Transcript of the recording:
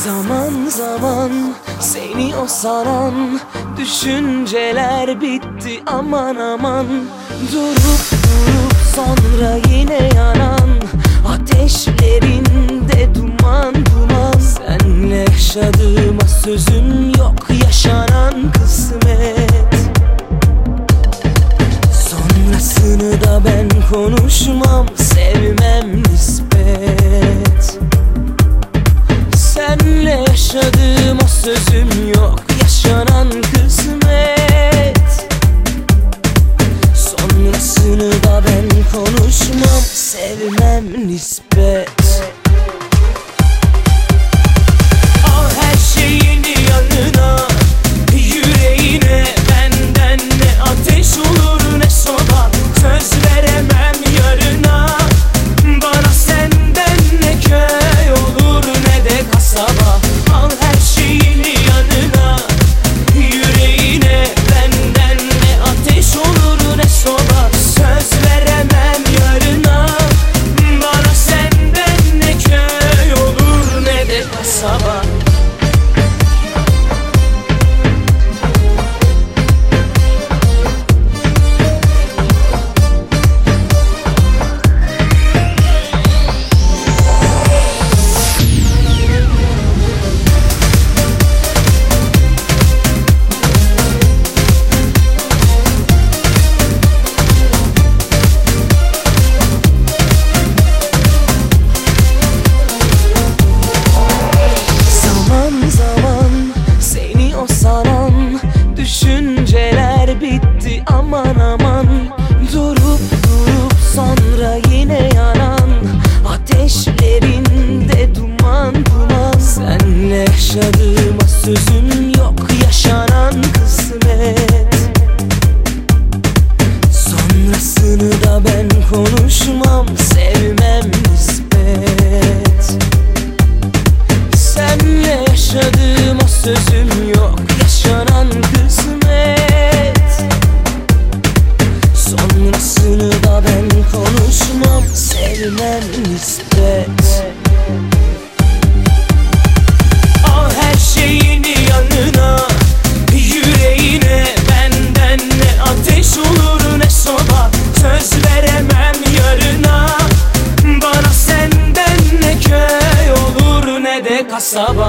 Zaman zaman seni o saran düşünceler bitti aman aman. Durup durup sonra yine yanan ateşlerinde duman duman. Senle yaşadığıma sözüm yok, yaşanan kısmet. Sonrasını da ben konuşmam, sevmem nispet. Senle yaşadığıma sözüm yok, yaşanan kısmet. Sonrasını da ben konuşmam, sevmem nispet. Al her şeyini yanına, yüreğine, benden ne ateş olur ne soba. Söz veremem yarına, bana senden ne köy olur ne de kasaba. Al her şeyini yanına, yüreğine, benden ne ateş olur ne soba. Söz veremem yarına, bana senden ne köy olur ne de kasaba. Düşünceler bitti aman aman. Durup durup sonra yine yanan ateşlerinde duman duman. Senle yaşadığıma sözüm yok, yaşanan kısmet. Sonrasını da ben konuşmam, sevmem nispet. Senle yaşadığıma sözüm yok, yaşanan kısmet. Sonrasını da ben konuşmam, sevmem nispet. Al her şeyini yanına, yüreğine, benden ne ateş olur ne soba. Söz veremem yarına, bana senden ne köy olur ne de kasaba.